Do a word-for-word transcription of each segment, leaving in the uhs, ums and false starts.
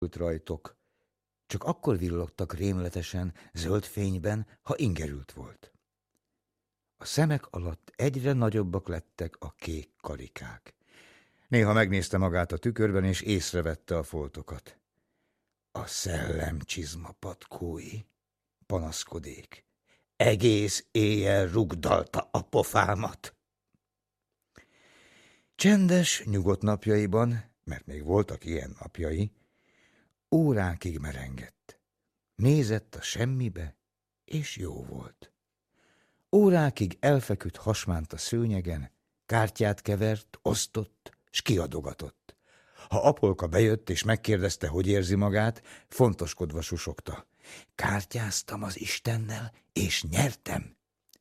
rajtok, csak akkor villogtak rémletesen, zöld fényben, ha ingerült volt. A szemek alatt egyre nagyobbak lettek a kék karikák. Néha megnézte magát a tükörben, és észrevette a foltokat. A szellem csizma patkói, panaszkodék. Egész éjjel rugdalta a pofámat. Csendes, nyugodt napjaiban, mert még voltak ilyen napjai, órákig merengett. Nézett a semmibe, és jó volt. Órákig elfeküdt hasmánt a szőnyegen, kártyát kevert, osztott, s kiadogatott. Ha Apolka bejött és megkérdezte, hogy érzi magát, fontoskodva susogta. Kártyáztam az Istennel, és nyertem.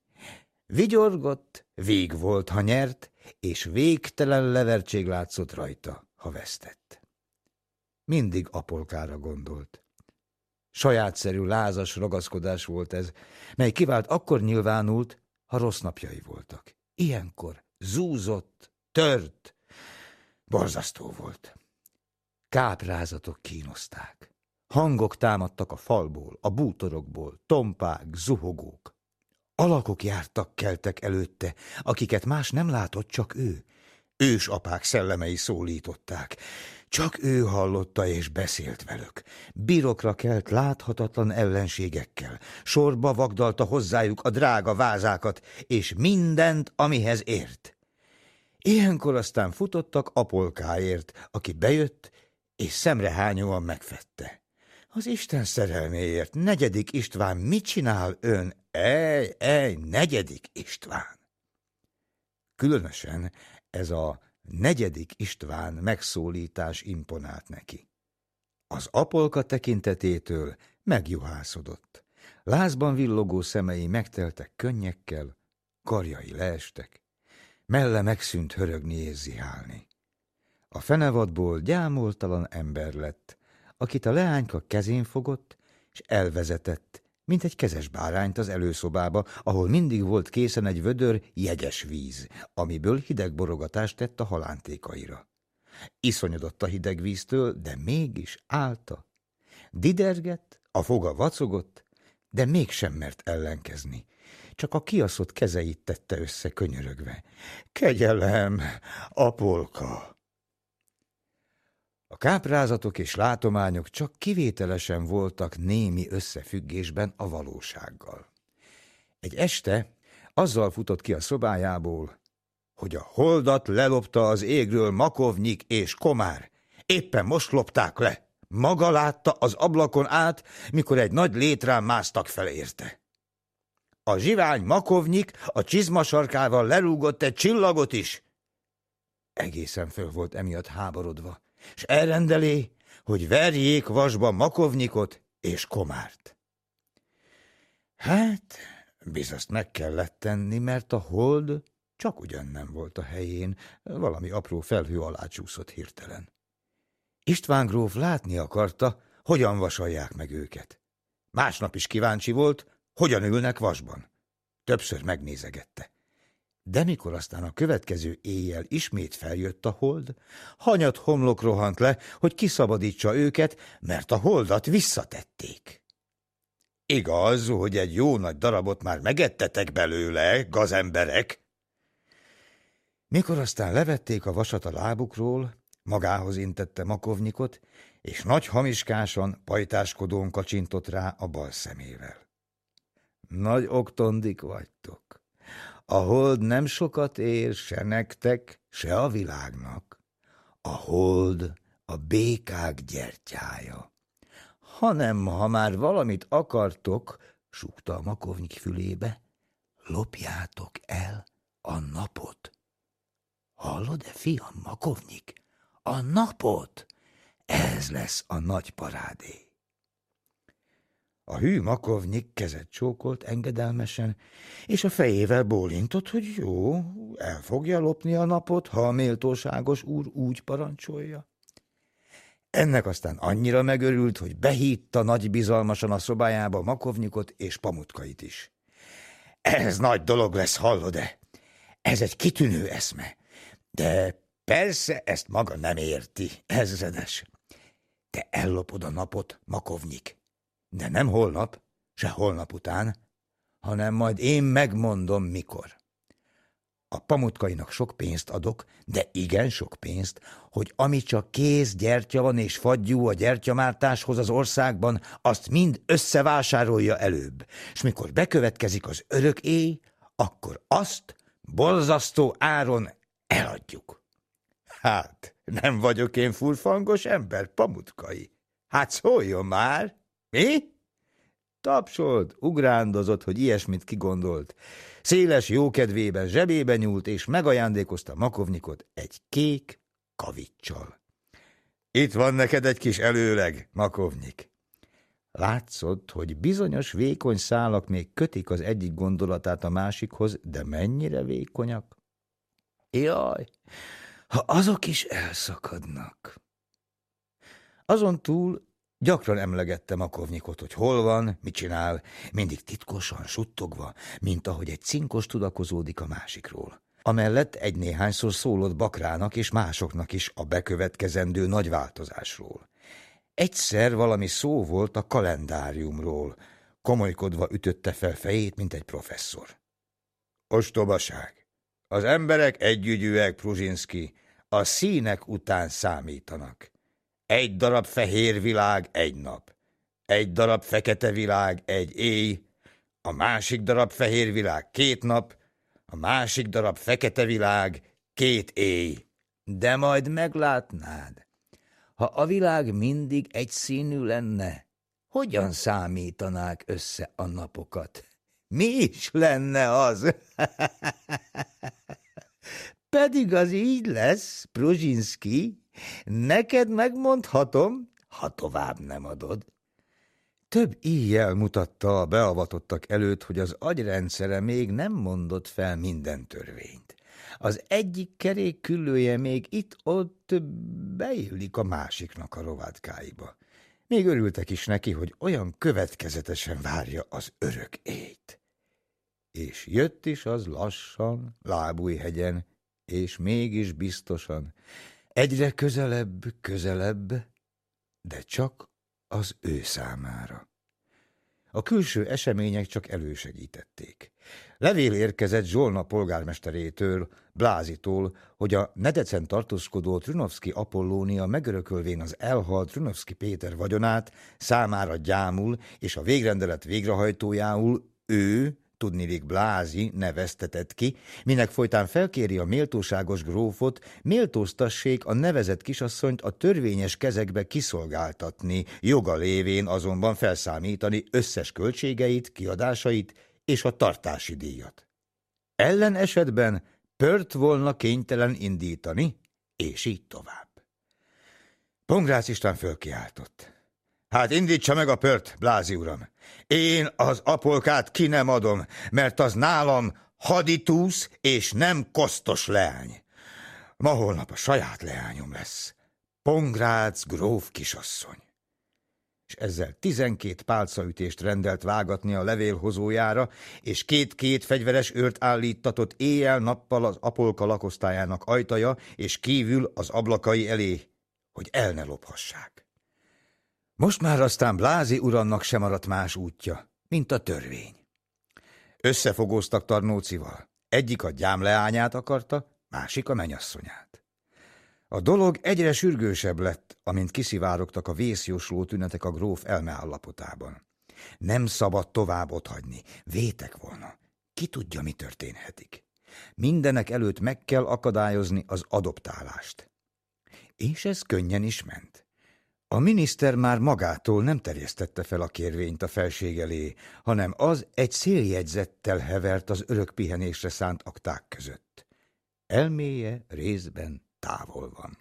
Vigyorgott, vég volt, ha nyert, és végtelen levertség látszott rajta, ha vesztett. Mindig Apolkára gondolt. Sajátszerű, lázas ragaszkodás volt ez, mely kivált akkor nyilvánult, ha rossz napjai voltak. Ilyenkor zúzott, tört, borzasztó volt. Káprázatok kínozták. Hangok támadtak a falból, a bútorokból, tompák, zuhogók. Alakok jártak, keltek előtte, akiket más nem látott, csak ő. Ősapák szellemei szólították. Csak ő hallotta és beszélt velük. Birokra kelt láthatatlan ellenségekkel. Sorba vagdalta hozzájuk a drága vázákat, és mindent, amihez ért. Ilyenkor aztán futottak Apolkáért, aki bejött, és szemrehányóan megfette. Az Isten szerelméért, negyedik István, mit csinál ön? Ej, ej, negyedik István! Különösen ez a negyedik István megszólítás imponált neki. Az Apolka tekintetétől megjuhászodott. Lázban villogó szemei megteltek könnyekkel, karjai leestek, melle megszűnt hörögni és zihálni. A fenevadból gyámoltalan ember lett, akit a leányka kezén fogott, és elvezetett, mint egy kezes bárányt az előszobába, ahol mindig volt készen egy vödör jegyes víz, amiből hideg borogatást tett a halántékaira. Iszonyodott a hideg víztől, de mégis állta. Didergett, a foga vacogott, de mégsem mert ellenkezni. Csak a kiaszott kezeit tette össze könyörögve. Kegyelem, Apolka! A káprázatok és látományok csak kivételesen voltak némi összefüggésben a valósággal. Egy este azzal futott ki a szobájából, hogy a holdat lelopta az égről Makovnyik és Komár. Éppen most lopták le. Maga látta az ablakon át, mikor egy nagy létrán másztak fel érte. A zsivány Makovnyik a csizmasarkával lerúgott egy csillagot is. Egészen föl volt emiatt háborodva, s elrendelé, hogy verjék vasba Makovnyikot és Komárt. Hát, bizaszt meg kellett tenni, mert a hold csak ugyan nem volt a helyén, valami apró felhő alá csúszott hirtelen. István gróf látni akarta, hogyan vasalják meg őket. Másnap is kíváncsi volt, hogyan ülnek vasban. Többször megnézegette. De mikor aztán a következő éjjel ismét feljött a hold, hanyat homlok rohant le, hogy kiszabadítsa őket, mert a holdat visszatették. Igaz, hogy egy jó nagy darabot már megettetek belőle, gazemberek. Mikor aztán levették a vasat a lábukról, magához intette Makovnyikot, és nagy hamiskásan, pajtáskodón kacsintott rá a bal szemével. Nagy oktondik vagytok. A hold nem sokat ér se nektek, se a világnak. A hold a békák gyertyája. Hanem, ha már valamit akartok, súgta a Makovnyik fülébe, lopjátok el a napot. Hallod-e, fiam, Makovnyik? A napot! Ez lesz a nagy parádé. A hű Makovnyik kezet csókolt engedelmesen, és a fejével bólintott, hogy jó, el fogja lopni a napot, ha a méltóságos úr úgy parancsolja. Ennek aztán annyira megörült, hogy behítta nagy bizalmasan a szobájába Makovnyikot és Pamutkait is. Ez nagy dolog lesz, hallod-e? Ez egy kitűnő eszme. De persze ezt maga nem érti, ezredes. Te ellopod a napot, Makovnyik. De nem holnap, se holnap után, hanem majd én megmondom, mikor. A Pamutkainak sok pénzt adok, de igen sok pénzt, hogy ami csak kész gyertya van és fagyú a gyertyamártáshoz az országban, azt mind összevásárolja előbb, és mikor bekövetkezik az örök éj, akkor azt borzasztó áron eladjuk. Hát, nem vagyok én furfangos ember, Pamutkai. Hát szóljon már, mi? Tapsolt, ugrándozott, hogy ilyesmit kigondolt. Széles jókedvében zsebébe nyúlt, és megajándékozta Makovnyikot egy kék kavicsal. Itt van neked egy kis előleg, Makovnyik. Látszott, hogy bizonyos vékony szálak még kötik az egyik gondolatát a másikhoz, de mennyire vékonyak? Jaj, ha azok is elszakadnak. Azon túl gyakran emlegette Makovnyikot, hogy hol van, mit csinál, mindig titkosan, suttogva, mint ahogy egy cinkos tudakozódik a másikról. Amellett egy-néhányszor szólott Bakrának és másoknak is a bekövetkezendő nagy változásról. Egyszer valami szó volt a kalendáriumról, komolykodva ütötte fel fejét, mint egy professzor. Ostobaság! Az emberek együgyűek, Pruzsinszky, a színek után számítanak. Egy darab fehér világ egy nap, egy darab fekete világ egy éj, a másik darab fehér világ két nap, a másik darab fekete világ két éj. De majd meglátnád, ha a világ mindig egyszínű lenne, hogyan számítanák össze a napokat? Mi is lenne az? Pedig az így lesz, Pruzsinszky. Neked megmondhatom, ha tovább nem adod. Több íjjel mutatta a beavatottak előtt, hogy az agyrendszere még nem mondott fel minden törvényt. Az egyik kerék küllője még itt-ott beillik a másiknak a rovátkáiba. Még örültek is neki, hogy olyan következetesen várja az örök éjt. És jött is az lassan, Lábújhegyen, és mégis biztosan, egyre közelebb, közelebb, de csak az ő számára. A külső események csak elősegítették. Levél érkezett Zsolna polgármesterétől, Blázitól, hogy a Nedecen tartózkodó Trünovszky Apollónia megörökölvén az elhalt Trünovszky Péter vagyonát számára gyámul, és a végrendelet végrehajtójául ő, tudniillik Blázi neveztetett ki, minek folytán felkéri a méltóságos grófot, méltóztassék a nevezett kisasszonyt a törvényes kezekbe kiszolgáltatni, joga lévén azonban felszámítani összes költségeit, kiadásait és a tartási díjat. Ellen esetben pört volna kénytelen indítani, és így tovább. Pongrácz István fölkiáltott. Hát indítsa meg a pört, Blázi uram. Én az apolkát ki nem adom, mert az nálam haditúsz és nem kosztos leány. Ma holnap a saját leányom lesz. Pongrácz gróf kisasszony. És ezzel tizenkét pálcaütést rendelt vágatni a levélhozójára, és két-két fegyveres őrt állíttatott éjjel-nappal az apolka lakosztályának ajtaja, és kívül az ablakai elé, hogy el ne lophassák. Most már aztán Blázi uramnak sem maradt más útja, mint a törvény. Összefogóztak Tarnócival. Egyik a gyámleányát akarta, másik a menyasszonyát. A dolog egyre sürgősebb lett, amint kiszivárogtak a vészjósló tünetek a gróf elmeállapotában. Nem szabad tovább otthagyni, vétek volna. Ki tudja, mi történhetik. Mindenek előtt meg kell akadályozni az adoptálást. És ez könnyen is ment. A miniszter már magától nem terjesztette fel a kérvényt a felség elé, hanem az egy széljegyzettel hevert az örök pihenésre szánt akták között. Elméje részben távol van.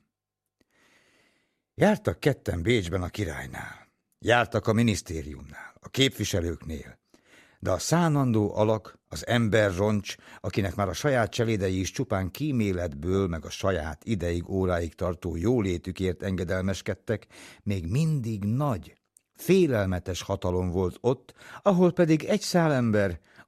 Jártak ketten Bécsben a királynál, jártak a minisztériumnál, a képviselőknél, de a szánandó alak, az ember roncs, akinek már a saját cselédei is csupán kíméletből, meg a saját ideig, óráig tartó jólétükért engedelmeskedtek, még mindig nagy, félelmetes hatalom volt ott, ahol pedig egy szálember,